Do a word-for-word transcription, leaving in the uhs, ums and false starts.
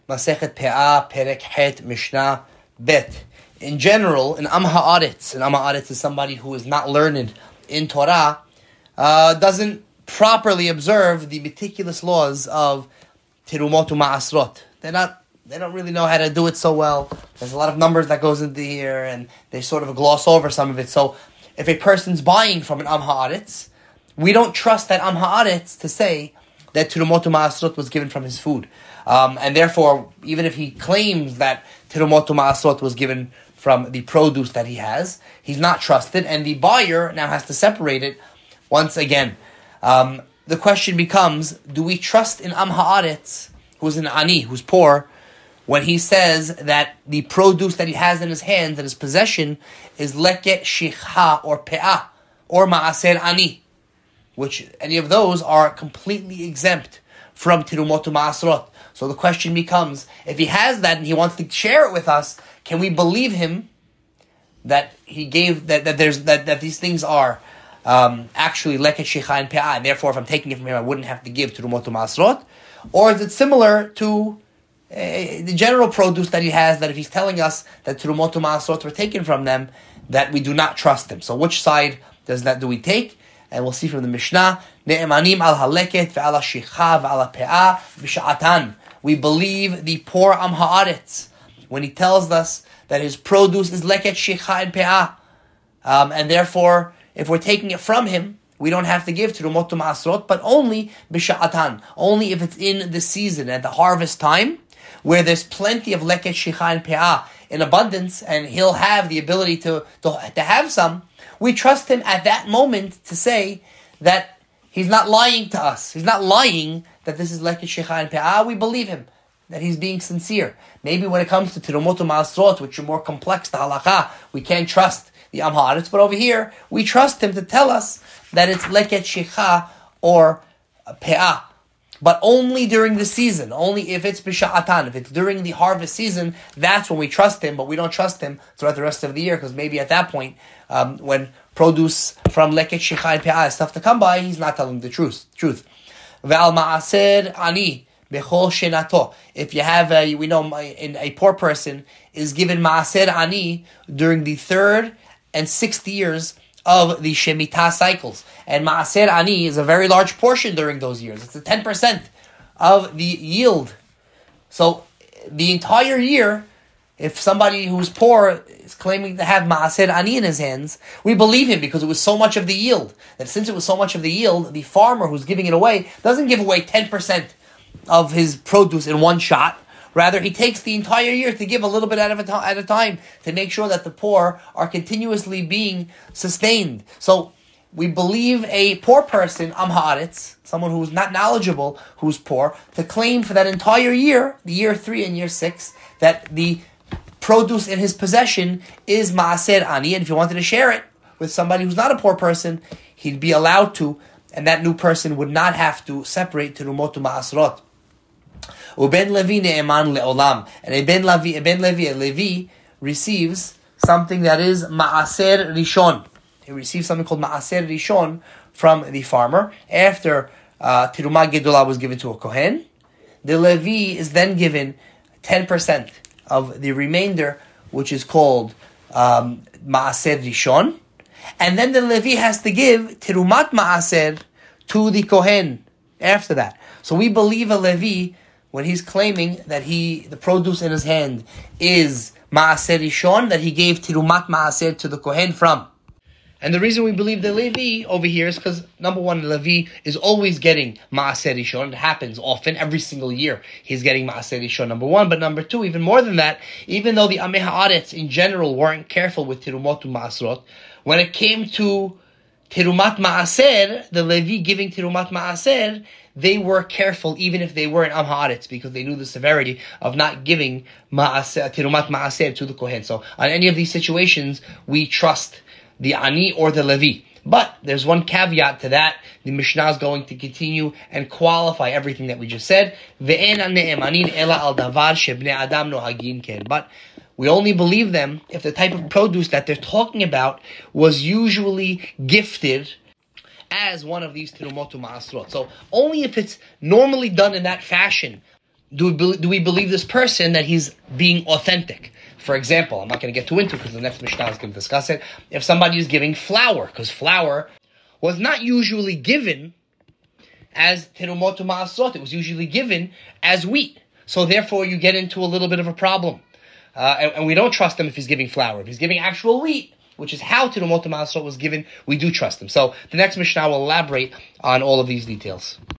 Masechet Pe'ah, Perek Het, Mishnah Bet. In general, an Am Ha'aretz, an Am Ha'aretz is somebody who is not learned in Torah, uh, doesn't properly observe the meticulous laws of Tirumot Ma'asrot. They're not, they don't really know how to do it so well. There's a lot of numbers that goes into here, and they sort of gloss over some of it. So, if a person's buying from an Am Ha'aretz, we don't trust that Am Ha'aretz to say that Tirumot Ma'asrot was given from his food. Um, and therefore, even if he claims that Tirumot Ma'asrot was given from the produce that he has, he's not trusted, and the buyer now has to separate it once again. Um, the question becomes, do we trust in Am Ha'aretz, who's an Ani, who's poor, when he says that the produce that he has in his hands, in his possession, is leket shikha, or pe'ah, or ma'aser ani, which any of those are completely exempt from Tirumot Ma'asrot. So the question becomes, if he has that and he wants to share it with us, can we believe him that he gave that, that there's that, that these things are um, actually leket shikha and pe'ah, and therefore if I'm taking it from him I wouldn't have to give Tirumot Ma'asrot? Or is it similar to uh, the general produce that he has, that if he's telling us that Tirumot Ma'asrot were taken from them, that we do not trust him? So which side does that do we take? And we'll see from the Mishnah, Ne'emanim al haleket ve'ala shikha ve'ala pe'ah b'sha'atan. We believe the poor Am Ha'aretz when he tells us that his produce is leket shikha and pe'ah. Um, and therefore, if we're taking it from him, we don't have to give Tirumot Ma'asrot, but only b'sha'atan. Only if it's in the season, at the harvest time, where there's plenty of leket shikha and pe'ah in abundance, and he'll have the ability to, to, to have some. We trust him at that moment to say that he's not lying to us. He's not lying that this is leket shikha and pe'ah. We believe him, that he's being sincere. Maybe when it comes to Tirumot Ma'asrot, which are more complex to halakha, we can't trust the Am Ha'aretz, but over here, we trust him to tell us that it's leket shikha or pe'ah. But only during the season, only if it's b'sha'atan, if it's during the harvest season, that's when we trust him, but we don't trust him throughout the rest of the year, because maybe at that point, um, when produce from leket shikha and pe'ah is tough to come by, he's not telling the truth. Truth. Ve'al ma'aser ani bechol shenato. If you have, a, we know a, a poor person is given ma'aser ani during the third and sixth years of the Shemitah cycles. And Ma'aser Ani is a very large portion during those years. It's a ten percent of the yield. So the entire year, if somebody who's poor is claiming to have Ma'aser Ani in his hands, we believe him because it was so much of the yield. That since it was so much of the yield, the farmer who's giving it away doesn't give away ten percent of his produce in one shot. Rather, he takes the entire year to give a little bit at a, to- at a time to make sure that the poor are continuously being sustained. So, we believe a poor person, Am Ha'aretz, someone who's not knowledgeable, who's poor, to claim for that entire year, the year three and year six, that the produce in his possession is Ma'aser Ani, and if he wanted to share it with somebody who's not a poor person, he'd be allowed to, and that new person would not have to separate Tirumot Ma'asrot. Uben Levi ne'eman le'olam. And a Ben Levi, a Ben Levi, a Levi receives something that is Ma'aser Rishon. He receives something called Ma'aser Rishon from the farmer. After uh, Tirumah Gedolah was given to a Kohen, the Levi is then given ten percent of the remainder, which is called um, Ma'aser Rishon. And then the Levi has to give Tirumat Ma'aser to the Kohen after that. So we believe a Levi, when he's claiming that he, the produce in his hand is Ma'aser Rishon, that he gave Tirumat Ma'aser to the Kohen from. And the reason we believe the Levi over here is because, number one, the Levi is always getting Ma'aser Rishon. It happens often, every single year he's getting Ma'aser Rishon, number one. But number two, even more than that, even though the Amei Ha'aretz in general weren't careful with Tirumot Ma'asrot, when it came to Tirumat Ma'aser, the Levi giving Tirumat Ma'aser, they were careful even if they were in Am Ha'aretz, because they knew the severity of not giving ma'aser, Tirumat Ma'aser to the Kohen. So on any of these situations, we trust the Ani or the Levi. But there's one caveat to that. The Mishnah is going to continue and qualify everything that we just said. But we only believe them if the type of produce that they're talking about was usually gifted as one of these Tirumot Ma'asrot. So only if it's normally done in that fashion, do we, be, do we believe this person that he's being authentic? For example, I'm not going to get too into it because the next Mishnah is going to discuss it. If somebody is giving flour, because flour was not usually given as terumot ma'asot, it was usually given as wheat. So therefore, you get into a little bit of a problem. Uh, and, and we don't trust him if he's giving flour. If he's giving actual wheat, which is how terumot ma'asot was given, we do trust him. So the next Mishnah will elaborate on all of these details.